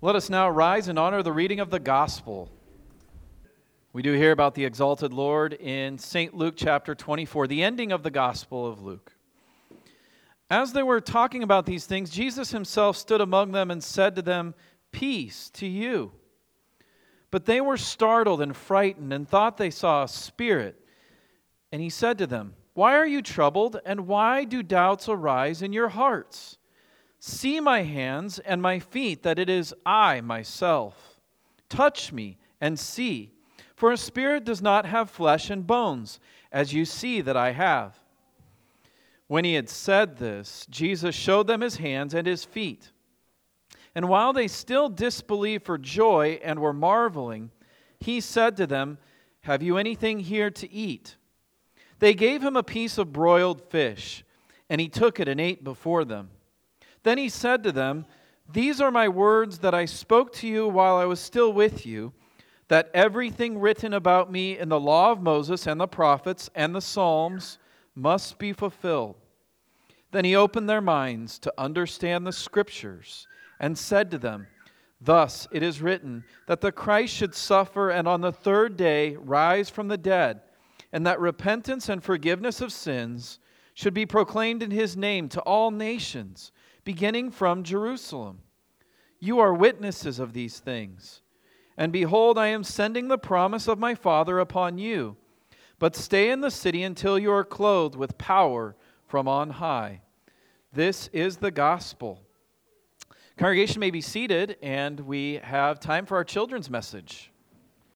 Let us now rise and honor the reading of the gospel. We do hear about the exalted Lord in St. Luke chapter 24, the ending of the gospel of Luke. As they were talking about these things, Jesus himself stood among them and said to them, "Peace to you." But they were startled and frightened and thought they saw a spirit. And he said to them, "Why are you troubled, and why do doubts arise in your hearts? See my hands and my feet, that it is I myself. Touch me and see, for a spirit does not have flesh and bones, as you see that I have." When he had said this, Jesus showed them his hands and his feet. And while they still disbelieved for joy and were marveling, he said to them, "Have you anything here to eat?" They gave him a piece of broiled fish, and he took it and ate before them. Then he said to them, "These are my words that I spoke to you while I was still with you, that everything written about me in the law of Moses and the prophets and the Psalms must be fulfilled." Then he opened their minds to understand the Scriptures and said to them, "Thus it is written that the Christ should suffer and on the third day rise from the dead, and that repentance and forgiveness of sins should be proclaimed in his name to all nations, beginning from Jerusalem. You are witnesses of these things. And behold, I am sending the promise of my Father upon you. But stay in the city until you are clothed with power from on high." This is the gospel. Congregation may be seated, and we have time for our children's message.